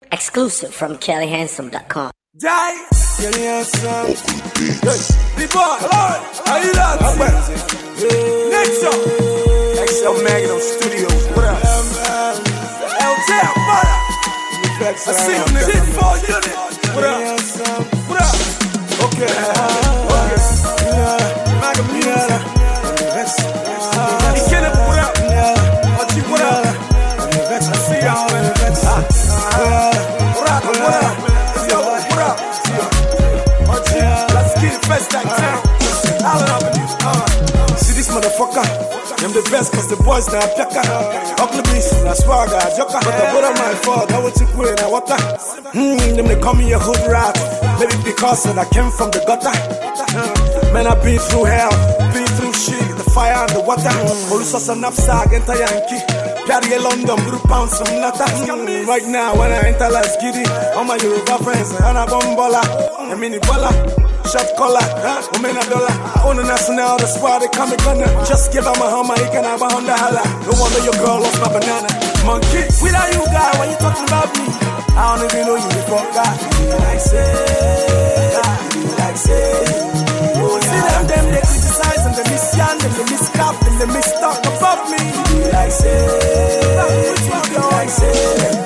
Exclusive from KellyHandsome.com. Die! Kelly Handsome. The boy, how you doing? Next up. XL Magnum Studios. What up? LJ, what up? I see you there. T4 unit. What up? What up? Okay. Magnum music. Kenneth, what up? Archie, what up? I see y'all. What up? Let's get it fresh like town. See this motherfucker, them the best cause the boys now piaka. Ugly beast, na swagger, joker. But the butter my fault, I want you quit and water. Them they call me a hood rat. Maybe because I came from the gutter. Man, I've been through hell, been through shit, the fire and the water. Olusa some knapsack, enter Yankee. Carry a London, blue pound, some nata. Right now, when I enter Las Giddy, all my Yoruba friends, and a bombola, a mini bola, shot collar, omena dollar. I own a national, that's why they call me gunner. Just give her my hammer, he can have a Honda holla. No wonder your girl lost my banana. Monkey, without you, guy, when you talking about me, I don't even know you before God. Like say, oh, see them, they criticize, and they misyan, and they miscap, and they mistalk above me. Like say, like say,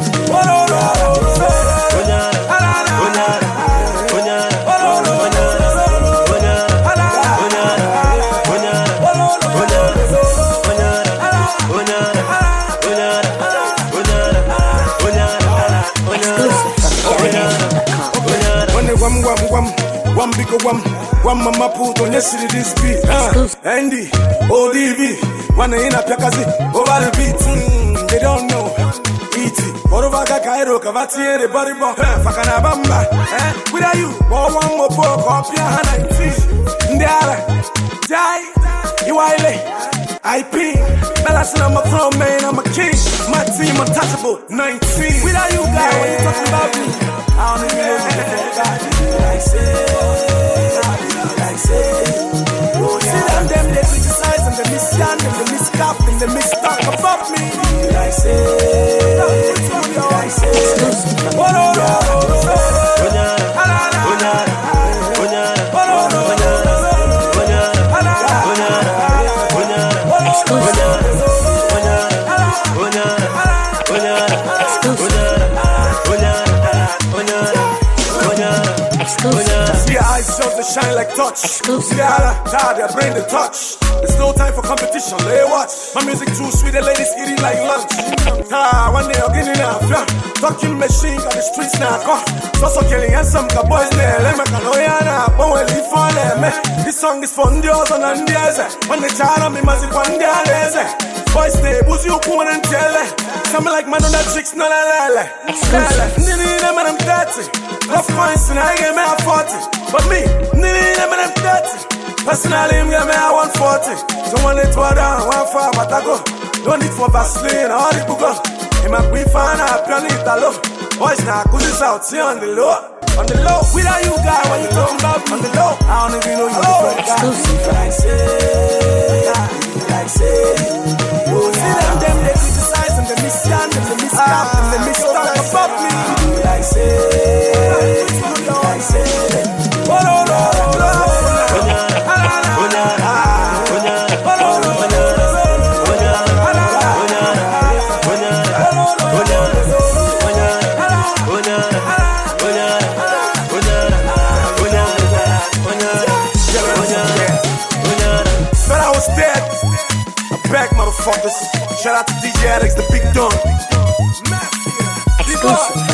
one big one mama put on yesterday this beat. Andy, ODV, one in a Piakazi, over the beat. They don't know. E.T. Morovaka Cairo, Cavati, the body bomb, Fakana Bamba. Without you, one more pork, Opia 19. Ndiara, Die, Iwaile, IP, Melasson, I'm a pro man, I'm a king. My team untouchable, 19. Without you, guys, when you talking about me, I don't even know you before God. Like say, oh, see them, they criticize and they misyan and they miscap and they mistalk above me. Like say, see your eyes just to shine like touch. See the holla, their brain they touch. There's no time for competition, lay watch. My music too sweet, the ladies eating like lunch. One day I'm getting out, talking machine, got the streets now. So Kelly Handsome, the boys there, let me know ya but we live for them. This song is for Ndios and Ndias. When they try to me, music one day, boys they boost you, come and tell it. Something like man on that chicks, no la la la. Nini them and I'm 30. Rough points and I get me at 40. But me, nini them and I'm 30. Personally, I'm get me at 140. So when they throw down, 1 but I go. Don't need for Vaseline, all the Google. In my queen fan, I plan it all up. Boys now, cause it's out, see on the low. On the low, without you guys, when you talking about on the low, I don't even know you before God. Like say, oh, see them, they criticize and they misyan and they miscap and they mistalk above me. Like say, Back, motherfuckers. Shout out to DJ Alex, the big dog. Exclusive